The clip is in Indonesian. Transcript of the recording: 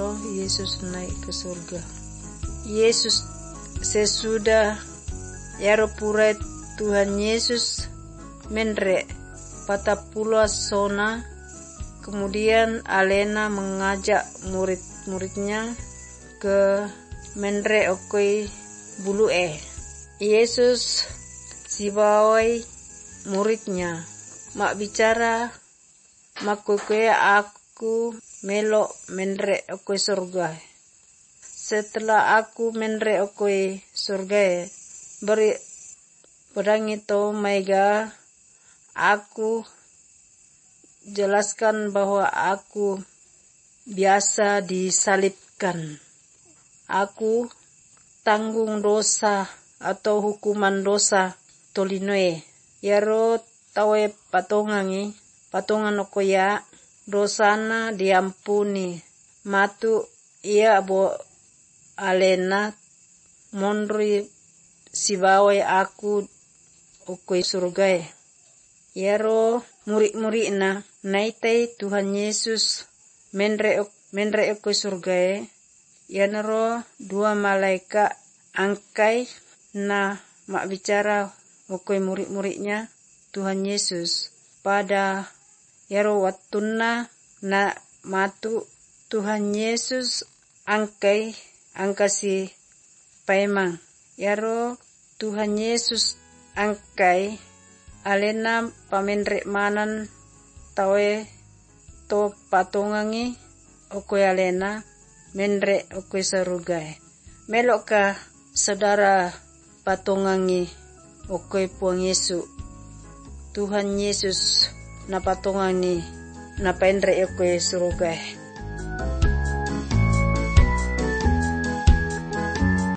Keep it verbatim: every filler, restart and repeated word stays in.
Yaro Yesus naik ke surga. Yesus sesudah Yaro pura Tuhan Yesus menre pada pulau Sona. Kemudian Alena mengajak murid-muridnya ke menre okoi bulu eh. Yesus sibawai muridnya, mak bicara mak kue aku melok menre okoi surga. Setelah aku menre okoi surga, beri pedang itu mega aku jelaskan bahwa aku biasa disalibkan. Aku tanggung dosa atau hukuman dosa tolinoe. Yaro tawe patongangi, patongan okoya dosana diampuni. Matu ia bo Alena mondri sibawai aku okoi surgae. Yaro murid-muridna naitai Tuhan Yesus menre menre okoi surgae. Yanaro dua malaikat angkai na mak bicara okoi murid-muridnya Tuhan Yesus. Pada yaro watuna na matu Tuhan Yesus angkai angkasi paemang. Yaro Tuhan Yesus angkai Alena pamenre manan tawe to patongangi okoi Alena menre okoi sarugai. Meloka saudara patongangi okoi puang Yesu. Tuhan Yesus na patongangi na penre okoi sarugai.